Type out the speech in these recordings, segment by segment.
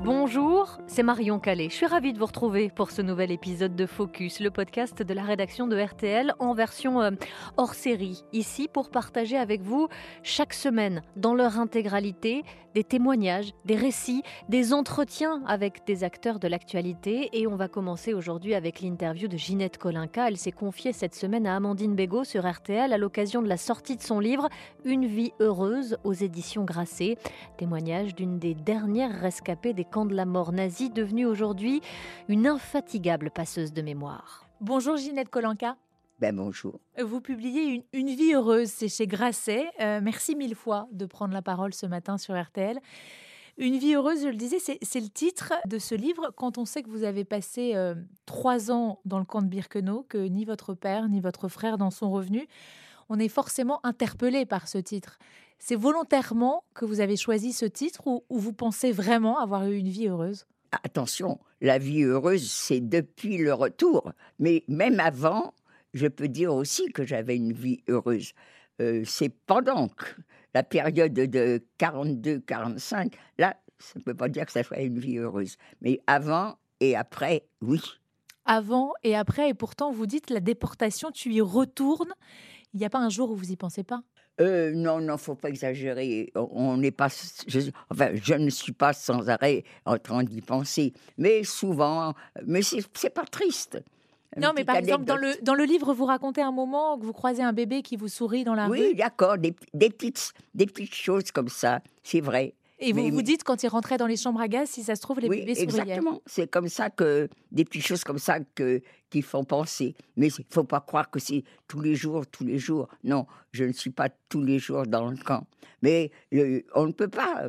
Bonjour, c'est Marion Calais. Je suis ravie de vous retrouver pour ce nouvel épisode de Focus, le podcast de la rédaction de RTL en version hors série. Ici pour partager avec vous chaque semaine, dans leur intégralité, des témoignages, des récits, des entretiens avec des acteurs de l'actualité. Et on va commencer aujourd'hui avec l'interview de Ginette Kolinka. Elle s'est confiée cette semaine à Amandine Bégaud sur RTL à l'occasion de la sortie de son livre « Une vie heureuse » aux éditions Grasset. Témoignage d'une des dernières rescapées des camps de la mort nazie, devenue aujourd'hui une infatigable passeuse de mémoire. Bonjour Ginette Kolinka. Bonjour. Vous publiez une vie heureuse, c'est chez Grasset. Merci mille fois de prendre la parole ce matin sur RTL. Une vie heureuse, je le disais, c'est le titre de ce livre. Quand on sait que vous avez passé 3 ans dans le camp de Birkenau, que ni votre père ni votre frère n'en sont revenus, on est forcément interpellé par ce titre. C'est volontairement que vous avez choisi ce titre ou vous pensez vraiment avoir eu une vie heureuse ? Attention, la vie heureuse, c'est depuis le retour. Mais même avant, je peux dire aussi que j'avais une vie heureuse. C'est pendant la période de 42-45, là, ça ne peut pas dire que ça soit une vie heureuse. Mais avant et après, oui. Avant et après, et pourtant vous dites la déportation, tu y retournes. Il n'y a pas un jour où vous n'y pensez pas ? Non, faut pas exagérer. On n'est pas, je ne suis pas sans arrêt en train d'y penser. Mais souvent, mais c'est pas triste. Non, mais par exemple, dans le livre, vous racontez un moment que vous croisez un bébé qui vous sourit dans la rue. Oui, d'accord, des petites choses comme ça, c'est vrai. Et vous vous dites, quand il rentrait dans les chambres à gaz, si ça se trouve, les bébés souriaient. Exactement. C'est comme ça que, des petites choses comme ça qui font penser. Mais il ne faut pas croire que c'est tous les jours. Non, je ne suis pas tous les jours dans le camp. Mais on ne peut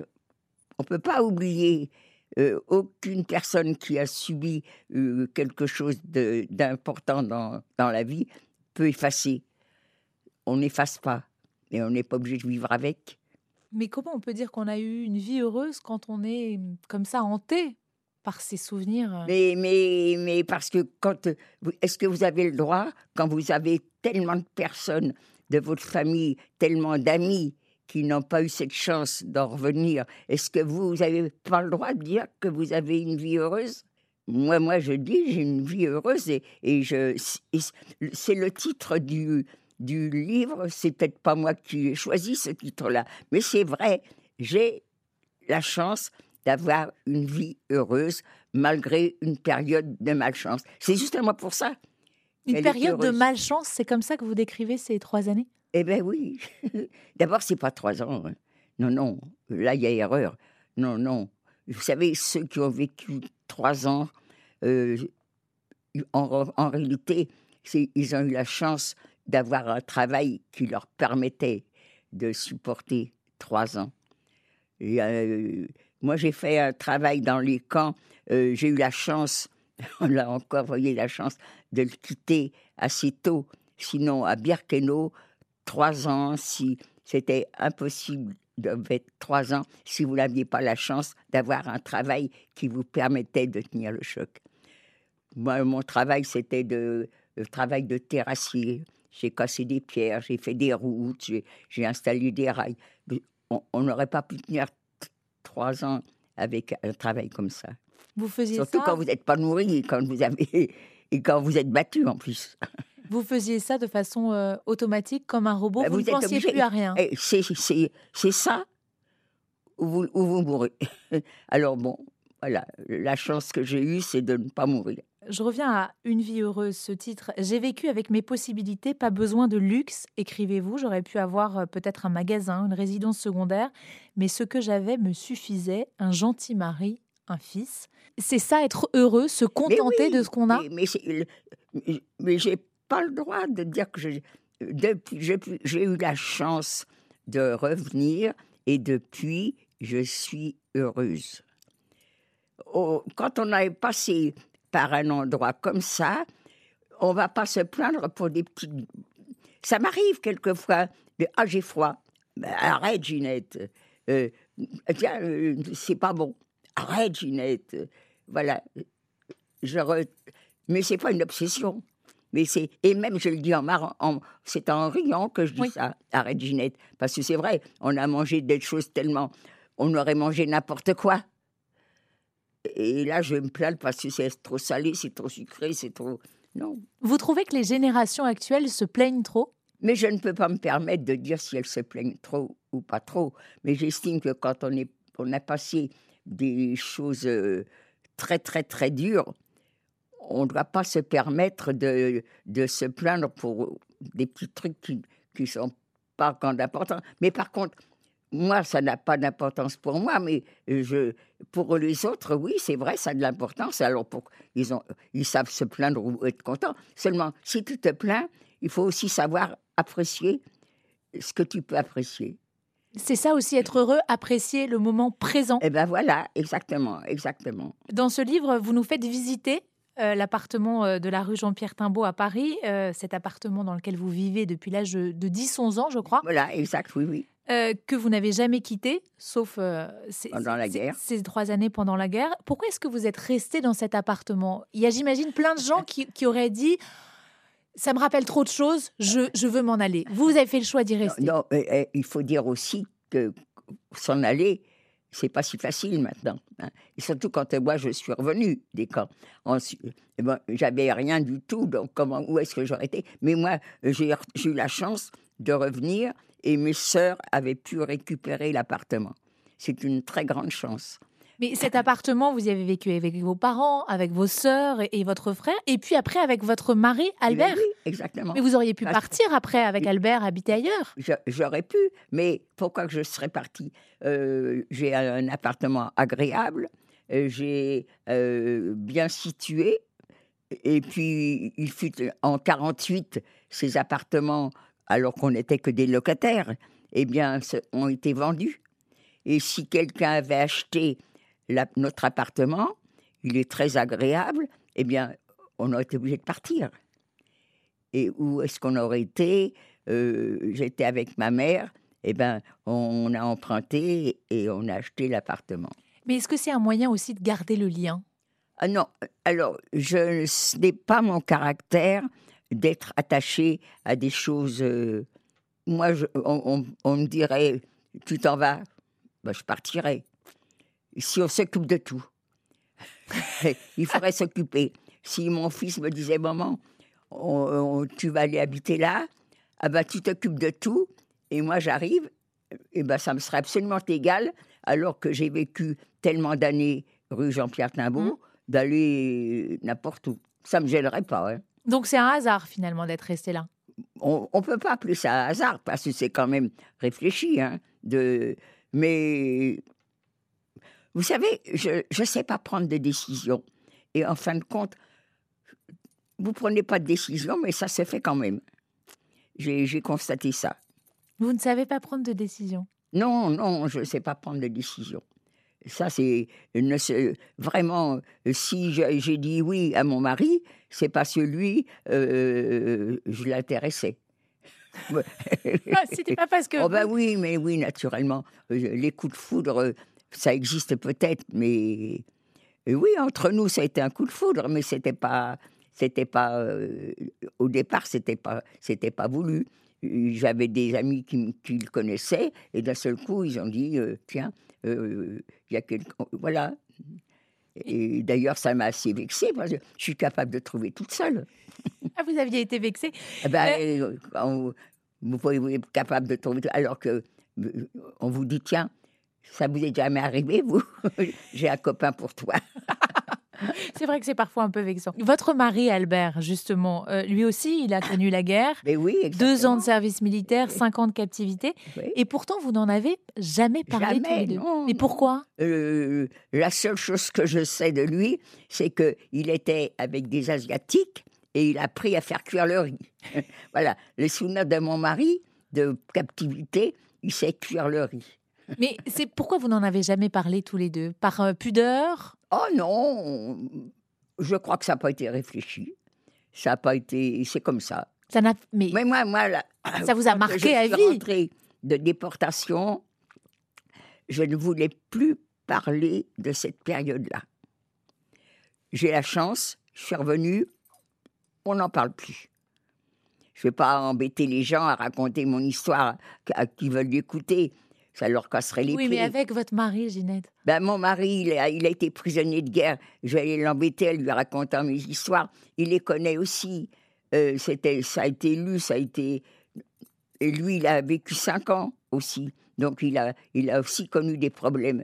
pas oublier aucune personne qui a subi quelque chose d'important dans la vie peut effacer. On n'efface pas, mais on n'est pas obligé de vivre avec. Mais comment on peut dire qu'on a eu une vie heureuse quand on est comme ça hanté par ces souvenirs ? Mais parce que est-ce que vous avez le droit, quand vous avez tellement de personnes de votre famille, tellement d'amis qui n'ont pas eu cette chance d'en revenir, est-ce que vous n'avez pas le droit de dire que vous avez une vie heureuse ? Moi, je dis j'ai une vie heureuse et c'est le titre du livre, c'est peut-être pas moi qui ai choisi ce titre-là, mais c'est vrai, j'ai la chance d'avoir une vie heureuse malgré une période de malchance. C'est justement pour ça. Une période de malchance, c'est comme ça que vous décrivez ces 3 années ? Eh bien oui. D'abord, c'est pas 3 ans. Hein. Non, là, il y a erreur. Non. Vous savez, ceux qui ont vécu 3 ans, en réalité, ils ont eu la chance d'avoir un travail qui leur permettait de supporter 3 ans. Et, moi, j'ai fait un travail dans les camps. J'ai eu la chance, là encore, vous voyez, la chance de le quitter assez tôt. Sinon, à Birkenau, 3 ans, si c'était impossible de mettre 3 ans, si vous n'aviez pas la chance d'avoir un travail qui vous permettait de tenir le choc. Moi, mon travail, c'était le travail de terrassier. J'ai cassé des pierres, j'ai fait des routes, j'ai installé des rails. On n'aurait pas pu tenir 3 ans avec un travail comme ça. Vous faisiez Surtout ça... quand vous n'êtes pas nourri et quand vous êtes battu en plus. Vous faisiez ça de façon automatique, comme un robot, vous ne pensiez plus à rien. C'est ça où vous mourrez. Alors bon, voilà, la chance que j'ai eue, c'est de ne pas mourir. Je reviens à Une vie heureuse, ce titre. J'ai vécu avec mes possibilités, pas besoin de luxe, écrivez-vous. J'aurais pu avoir peut-être un magasin, une résidence secondaire, mais ce que j'avais me suffisait, un gentil mari, un fils. C'est ça, être heureux, se contenter de ce qu'on a. Mais j'ai pas le droit de dire que j'ai eu la chance de revenir et depuis, je suis heureuse. Quand on a passé par un endroit comme ça, on ne va pas se plaindre pour des petites... Ça m'arrive quelquefois, j'ai froid. Arrête, Ginette. Tiens, c'est pas bon. Arrête, Ginette. Voilà. Mais c'est pas une obsession. Et même, je le dis c'est en riant que je dis ça. Arrête, Ginette. Parce que c'est vrai, on a mangé des choses tellement... On aurait mangé n'importe quoi. Et là, je vais me plaindre parce que c'est trop salé, c'est trop sucré, c'est trop... Non. Vous trouvez que les générations actuelles se plaignent trop ? Mais je ne peux pas me permettre de dire si elles se plaignent trop ou pas trop. Mais j'estime que quand on a passé des choses très, très, très dures, on ne doit pas se permettre de se plaindre pour des petits trucs qui ne sont pas grand d'importance. Mais par contre, moi, ça n'a pas d'importance pour moi, mais pour les autres, oui, c'est vrai, ça a de l'importance. Alors, ils savent se plaindre ou être contents. Seulement, si tu te plains, il faut aussi savoir apprécier ce que tu peux apprécier. C'est ça aussi, être heureux, apprécier le moment présent. Eh bien voilà, exactement, exactement. Dans ce livre, vous nous faites visiter l'appartement de la rue Jean-Pierre Timbaud à Paris, cet appartement dans lequel vous vivez depuis l'âge de 10-11 ans, je crois. Voilà, exact, oui, oui. Que vous n'avez jamais quitté, sauf Pendant la guerre. Ces 3 années pendant la guerre. Pourquoi est-ce que vous êtes resté dans cet appartement ? Il y a, j'imagine, plein de gens qui auraient dit « ça me rappelle trop de choses, je veux m'en aller ». Vous avez fait le choix d'y rester. Non, il faut dire aussi que s'en aller, c'est pas si facile maintenant. Hein. Et surtout quand moi, je suis revenue des camps. J'avais rien du tout, donc où est-ce que j'aurais été ? Mais moi, j'ai eu la chance de revenir et mes sœurs avaient pu récupérer l'appartement. C'est une très grande chance. Mais cet appartement, vous y avez vécu avec vos parents, avec vos sœurs et votre frère, et puis après avec votre mari, Albert. Oui, exactement. Mais vous auriez pu partir après avec Albert, habiter ailleurs. J'aurais pu, mais pourquoi que je serais partie ? J'ai un appartement agréable, j'ai bien situé, et puis il fut en 1948, ces appartements, alors qu'on n'était que des locataires, eh bien, ont été vendus. Et si quelqu'un avait acheté notre appartement, il est très agréable, eh bien, on aurait été obligé de partir. Et où est-ce qu'on aurait été ? J'étais avec ma mère, eh bien, on a emprunté et on a acheté l'appartement. Mais est-ce que c'est un moyen aussi de garder le lien ? Ah non, alors, ce n'est pas mon caractère d'être attaché à des choses... moi, on me dirait, tu t'en vas, ben, je partirais. Si on s'occupe de tout, il faudrait s'occuper. Si mon fils me disait, maman, tu vas aller habiter là, ah ben, tu t'occupes de tout, et moi j'arrive, et ben, ça me serait absolument égal, alors que j'ai vécu tellement d'années rue Jean-Pierre Timbaud, d'aller n'importe où. Ça ne me gênerait pas. Hein. Donc c'est un hasard finalement d'être resté là. On ne peut pas appeler ça un hasard, parce que c'est quand même réfléchi. Hein, mais vous savez, je ne sais pas prendre de décision. Et en fin de compte, vous ne prenez pas de décision, mais ça se fait quand même. J'ai constaté ça. Vous ne savez pas prendre de décision ? Non, je ne sais pas prendre de décision. Ça, c'est vraiment, si j'ai dit oui à mon mari, c'est parce que lui, je l'intéressais. C'était pas parce que... Oh ben oui, mais oui, naturellement. Les coups de foudre, ça existe peut-être, mais... oui, entre nous, ça a été un coup de foudre, mais c'était pas au départ, c'était pas voulu. J'avais des amis qui le connaissaient, et d'un seul coup, ils ont dit, tiens, il y a quelqu'un... Voilà. Et d'ailleurs, ça m'a assez vexée, parce que je suis capable de trouver toute seule. Ah, vous aviez été vexée. Vous pouvez être capable de trouver... Alors qu'on vous dit, tiens, ça vous est jamais arrivé, vous ? J'ai un copain pour toi. C'est vrai que c'est parfois un peu vexant. Votre mari, Albert, justement, lui aussi, il a connu la guerre. Mais oui, exactement. 2 ans de service militaire, 5 ans de captivité. Oui. Et pourtant, vous n'en avez jamais parlé tous les deux. Non. Mais pourquoi ? La seule chose que je sais de lui, c'est qu'il était avec des Asiatiques et il a appris à faire cuire le riz. Voilà, les souvenirs de mon mari, de captivité, il sait cuire le riz. Mais c'est pourquoi vous n'en avez jamais parlé tous les deux ? Par pudeur ? Oh non, je crois que ça n'a pas été réfléchi. Ça n'a pas été... C'est comme ça. Mais moi là, ça vous a marqué à vie. Je suis rentrée de déportation, je ne voulais plus parler de cette période-là. J'ai la chance, je suis revenue, on n'en parle plus. Je ne vais pas embêter les gens à raconter mon histoire à qui veulent l'écouter. ça leur casserait les Oui, pieds. mais avec votre mari, Ginette. Ben, mon mari, il a été prisonnier de guerre. J'allais l'embêter en lui racontant mes histoires. Il les connaît aussi. Ça a été lu, ça a été... Et lui, il a vécu 5 ans aussi. Donc, il a aussi connu des problèmes.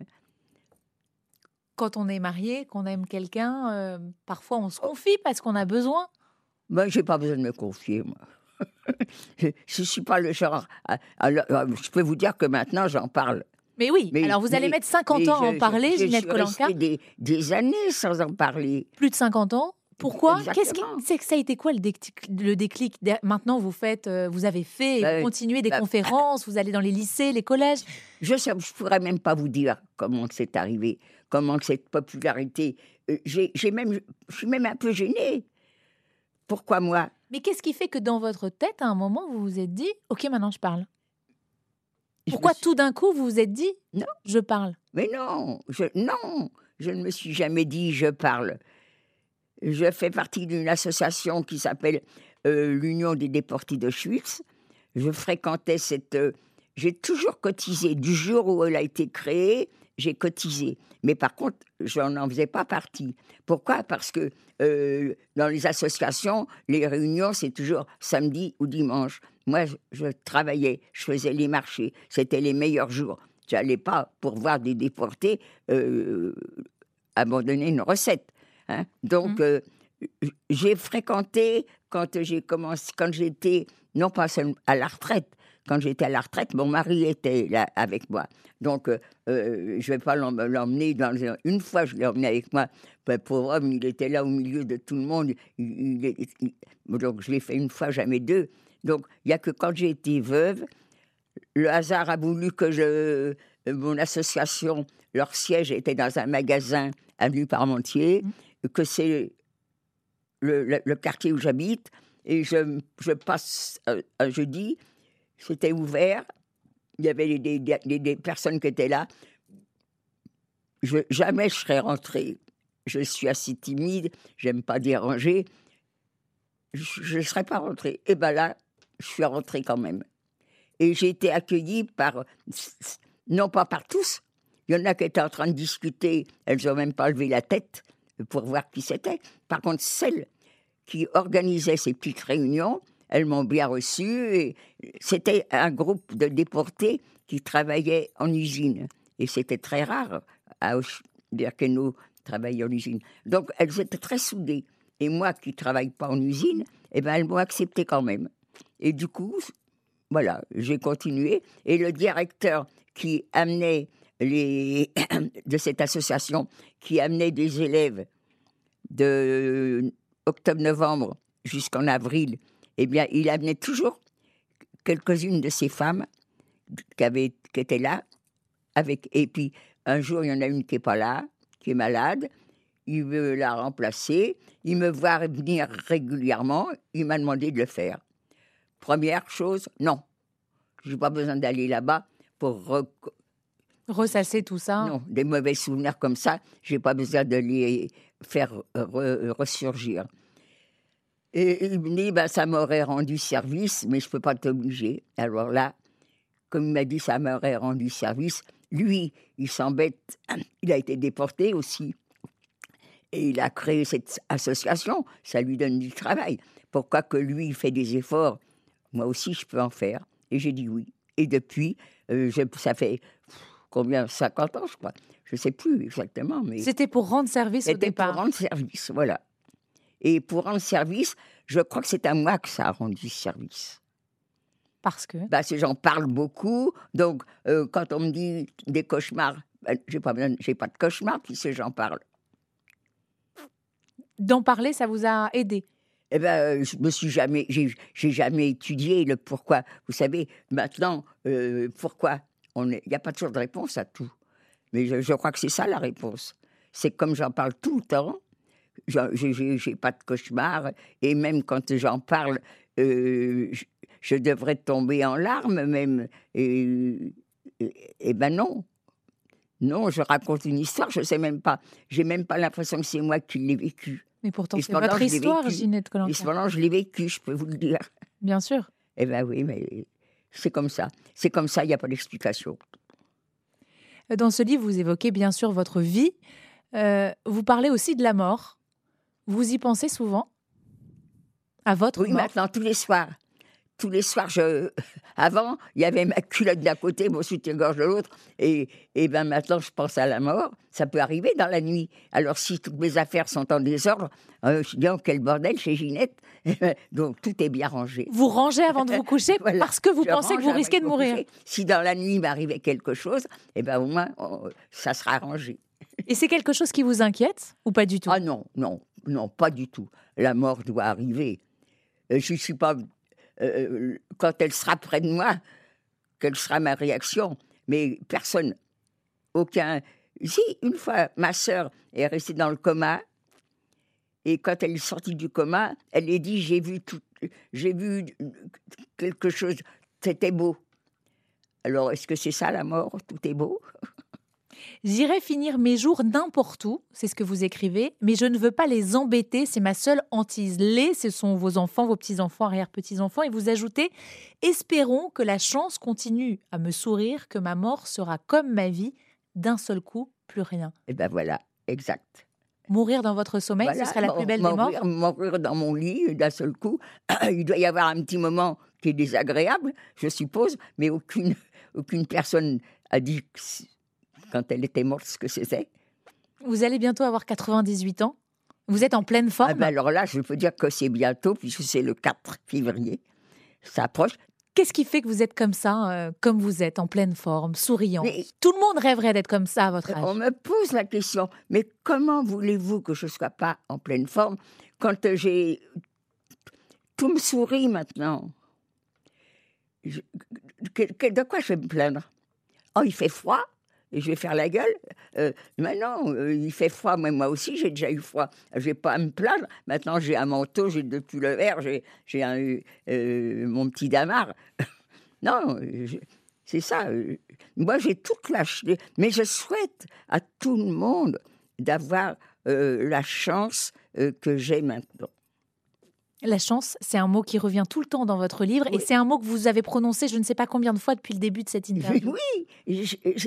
Quand on est marié, qu'on aime quelqu'un, parfois on se confie parce qu'on a besoin. Moi, je n'ai pas besoin de me confier, moi. Je ne suis pas le genre... Alors, je peux vous dire que maintenant, j'en parle. Mais oui, alors vous allez mettre 50 ans à en parler, Ginette Kolenka. Je suis restée des années sans en parler. Plus de 50 ans. Pourquoi? Exactement. Ça a été quoi le déclic? Maintenant, vous avez fait, vous continuez des conférences, vous allez dans les lycées, les collèges. Je ne pourrais même pas vous dire comment c'est arrivé, comment cette popularité... je suis même un peu gênée. Pourquoi moi? Mais qu'est-ce qui fait que dans votre tête, à un moment, vous vous êtes dit « Ok, maintenant je parle ». Pourquoi tout d'un coup, vous vous êtes dit « Non, je parle ». Mais non, je ne me suis jamais dit « je parle ». Je fais partie d'une association qui s'appelle l'Union des déportés d'Auschwitz. Je fréquentais j'ai toujours cotisé. Du jour où elle a été créée, j'ai cotisé. Mais par contre, je n'en faisais pas partie. Pourquoi? Parce que dans les associations, les réunions, c'est toujours samedi ou dimanche. Moi, je travaillais, je faisais les marchés. C'était les meilleurs jours. Je n'allais pas, pour voir des déportés, abandonner une recette. Hein. Donc, j'ai fréquenté quand j'étais, non pas seulement à la retraite, quand j'étais à la retraite, mon mari était là avec moi. Donc, je ne vais pas l'emmener une fois, je l'ai emmené avec moi. Ben, pauvre homme, il était là au milieu de tout le monde. Donc, je l'ai fait une fois, jamais deux. Donc, il n'y a que quand j'ai été veuve, le hasard a voulu que mon association, leur siège était dans un magasin avenue Parmentier, que c'est le quartier où j'habite, et je passe un jeudi, c'était ouvert, il y avait des personnes qui étaient là. Jamais je serais rentrée. Je suis assez timide, j'aime pas déranger. Je ne serais pas rentrée. Et bien là, je suis rentrée quand même. Et j'ai été accueillie non pas par tous. Il y en a qui étaient en train de discuter, elles n'ont même pas levé la tête pour voir qui c'était. Par contre, celles qui organisaient ces petites réunions, elles m'ont bien reçue. Et c'était un groupe de déportés qui travaillaient en usine. Et c'était très rare à Birkenau travailler en usine. Donc, elles étaient très soudées. Et moi, qui ne travaille pas en usine, eh ben, elles m'ont accepté quand même. Et du coup, voilà, j'ai continué. Et le directeur qui amenait de cette association, qui amenait des élèves de octobre-novembre jusqu'en avril, eh bien, il amenait toujours quelques-unes de ces femmes qui étaient là. Et puis, un jour, il y en a une qui n'est pas là, qui est malade. Il veut la remplacer. Il me voit venir régulièrement. Il m'a demandé de le faire. Première chose, non. Je n'ai pas besoin d'aller là-bas pour ressasser tout ça. Non, des mauvais souvenirs comme ça, je n'ai pas besoin de les faire ressurgir. Et il me dit, ça m'aurait rendu service, mais je ne peux pas t'obliger. Alors là, comme il m'a dit, ça m'aurait rendu service. Lui, il s'embête. Il a été déporté aussi. Et il a créé cette association. Ça lui donne du travail. Pourquoi que lui, il fait des efforts? Moi aussi, je peux en faire. Et j'ai dit oui. Et depuis, ça fait combien? 50 ans, je crois. Je ne sais plus exactement. Mais c'était pour rendre service au départ. C'était pour rendre service, voilà. Et pour rendre service, je crois que c'est à moi que ça a rendu service. Parce que j'en parle beaucoup. Donc, quand on me dit des cauchemars, j'ai pas de cauchemars puisque j'en parle. D'en parler, ça vous a aidé? Eh bien, j'ai jamais étudié le pourquoi. Vous savez, maintenant, pourquoi? Il n'y a pas toujours de réponse à tout. Mais je crois que c'est ça la réponse. C'est comme j'en parle tout le temps, j'ai pas de cauchemar. Et même quand j'en parle, je devrais tomber en larmes même. Et ben non. Non, je raconte une histoire, je sais même pas. J'ai même pas l'impression que c'est moi qui l'ai vécu. Mais pourtant, c'est votre histoire, Ginette Kolenka. Et cependant, je l'ai vécu, je peux vous le dire. Bien sûr. Eh bien oui, mais c'est comme ça. C'est comme ça, il n'y a pas d'explication. Dans ce livre, vous évoquez bien sûr votre vie. Vous parlez aussi de la mort. Vous y pensez souvent? À votre Oui, mort? maintenant, tous les soirs. Tous les soirs, avant, il y avait ma culotte d'un côté, mon soutien-gorge de l'autre. Et ben maintenant, je pense à la mort. Ça peut arriver dans la nuit. Alors, si toutes mes affaires sont en désordre, je dis, oh, quel bordel chez Ginette. Donc, tout est bien rangé. Vous rangez avant de vous coucher Voilà. parce que vous Je pensez que range vous avant risquez de de me mourir. coucher. Si dans la nuit m'arrivait quelque chose, eh ben au moins, ça sera rangé. Et c'est quelque chose qui vous inquiète ou pas du tout? Ah non, non, non, pas du tout. La mort doit arriver. Je ne suis pas... quand elle sera près de moi, quelle sera ma réaction. Mais personne, aucun... Si, une fois, ma sœur est restée dans le coma, et quand elle est sortie du coma, elle a dit, j'ai vu quelque chose, c'était beau. Alors, est-ce que c'est ça la mort? Tout est beau? J'irai finir mes jours n'importe où, c'est ce que vous écrivez, mais je ne veux pas les embêter, c'est ma seule hantise. Ce sont vos enfants, vos petits-enfants, arrière-petits-enfants, et vous ajoutez « Espérons que la chance continue à me sourire, que ma mort sera comme ma vie, d'un seul coup, plus rien. » Eh bien voilà, exact. Mourir dans votre sommeil, Voilà, ce serait la plus belle des morts? mourir dans mon lit d'un seul coup. Il doit y avoir un petit moment qui est désagréable, je suppose, mais aucune personne a dit quand elle était morte ce que c'était. Vous allez bientôt avoir 98 ans. Vous êtes en pleine forme. Ah ben alors là, je peux dire que c'est bientôt, puisque c'est le 4 février. Ça approche. Qu'est-ce qui fait que vous êtes comme ça, comme vous êtes, en pleine forme, souriant? Mais- Tout le monde rêverait d'être comme ça à votre On âge. me pose la question, mais comment voulez-vous que je ne sois pas en pleine forme quand tout me sourit maintenant? De quoi je vais me plaindre? Oh, il fait froid et je vais faire la gueule. Maintenant, il fait froid, mais moi aussi, j'ai déjà eu froid. Je vais pas à me plaindre. Maintenant, j'ai un manteau, j'ai 2 pulls verts, j'ai mon petit damar. Non, c'est ça. Moi, j'ai toute mais je souhaite à tout le monde d'avoir la chance que j'ai maintenant. La chance, c'est un mot qui revient tout le temps dans votre livre et Oui. c'est un mot que vous avez prononcé je ne sais pas combien de fois depuis le début de cette interview. Oui,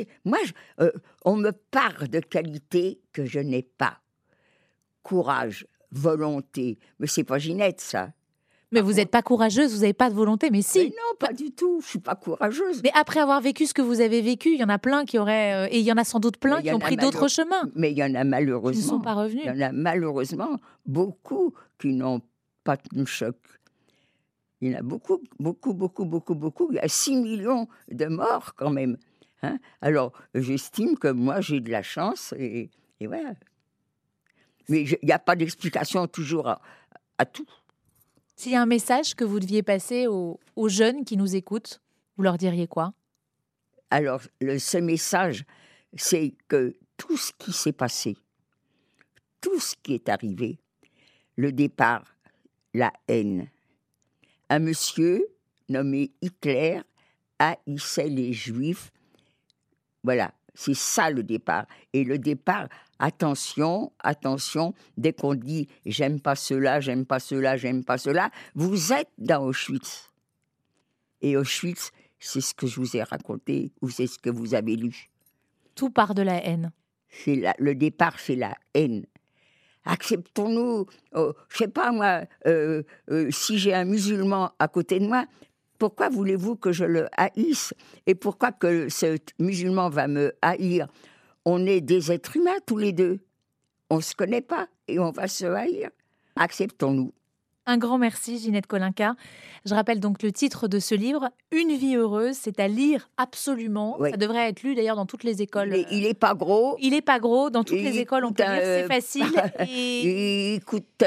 on me parle de qualités que je n'ai pas. Courage, volonté. Mais c'est pas Ginette, ça. Mais vous n'êtes pas courageuse, vous n'avez pas de volonté, mais Mais si. non, pas du tout. Je suis pas courageuse. Mais après avoir vécu ce que vous avez vécu, il y en a plein qui auraient, et il y en a sans doute plein Mais il y qui en ont a pris d'autres chemins, Mais il y en a qui ne malheureusement. sont pas revenus. Il y en a malheureusement beaucoup qui n'ont pas tenu le choc. Il y en a beaucoup, beaucoup, beaucoup, beaucoup, beaucoup. Il y a 6 millions de morts quand même. Hein. Alors, j'estime que moi, j'ai de la chance et voilà. Mais il n'y a pas d'explication toujours à tout. S'il y a un message que vous deviez passer aux jeunes qui nous écoutent, vous leur diriez quoi? Alors, ce message, c'est que tout ce qui s'est passé, tout ce qui est arrivé, le départ, la haine. Un monsieur nommé Hitler haïssait les Juifs. Voilà, c'est ça le départ. Et le départ, attention, attention, dès qu'on dit « j'aime pas cela, j'aime pas cela, j'aime pas cela », vous êtes dans Auschwitz. Et Auschwitz, c'est ce que je vous ai raconté ou c'est ce que vous avez lu. Tout part de la haine. Le départ, c'est la haine. Acceptons-nous, je sais pas moi, si j'ai un musulman à côté de moi, pourquoi voulez-vous que je le haïsse? Et pourquoi que ce musulman va me haïr? On est des êtres humains tous les deux. On ne se connaît pas et on va se haïr. Acceptons-nous. Un grand merci, Ginette Kolinka. Je rappelle donc le titre de ce livre, Une vie heureuse. C'est à lire absolument. Oui. Ça devrait être lu d'ailleurs dans toutes les écoles. Il n'est pas gros. Il n'est pas gros. Dans toutes Il les écoles, on coûte peut lire. C'est facile. Et Il coûte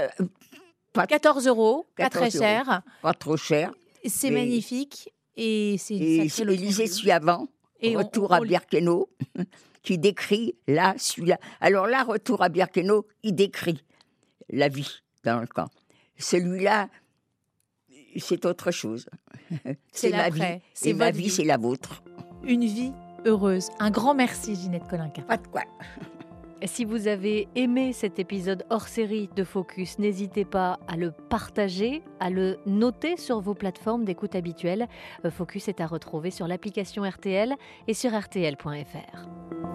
14 €, pas 14 très cher. pas trop cher. C'est Mais- magnifique. Et c'est une Et sacrée leçon de lisez vie. celui avant, Et Retour on à Birkenau, qui décrit là, celui-là. Alors là, Retour à Birkenau, il décrit la vie dans le camp. Celui-là, c'est autre chose. C'est ma vie. l'après, c'est Et ma votre vie, vie. c'est la vôtre. Une vie heureuse. Un grand merci, Ginette Kolinka. Pas de quoi. Si vous avez aimé cet épisode hors série de Focus, n'hésitez pas à le partager, à le noter sur vos plateformes d'écoute habituelles. Focus est à retrouver sur l'application RTL et sur rtl.fr.